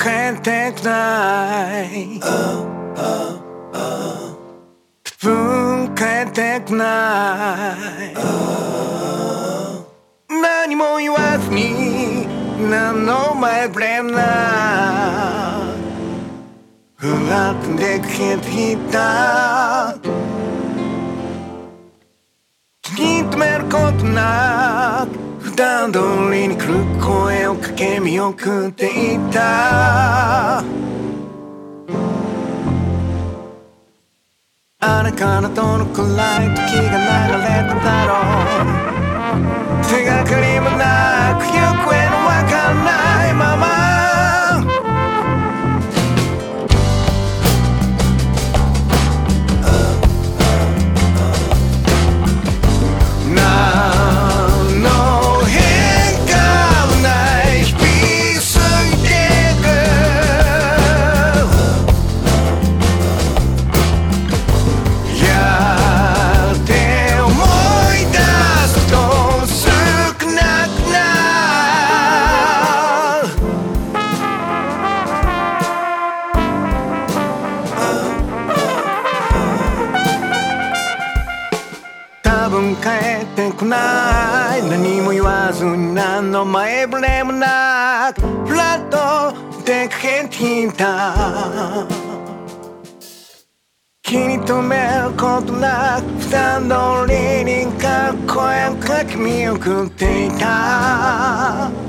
帰ってこない多分帰ってこない何も言わずに何の前触れもないふらっと出かけていた気に留めることなく普段通りに来る声をかけ見送っていたあれからどのくらい時が流れただろう手がかりもなく行方のわからないまま何の変化もない日々過ぎてくやって思い出すと少なくなる多分帰ってこない何も言わずに何の前触れもなくふらっと出かけていた気に留めることなく普段通りに声をかけ見送っていた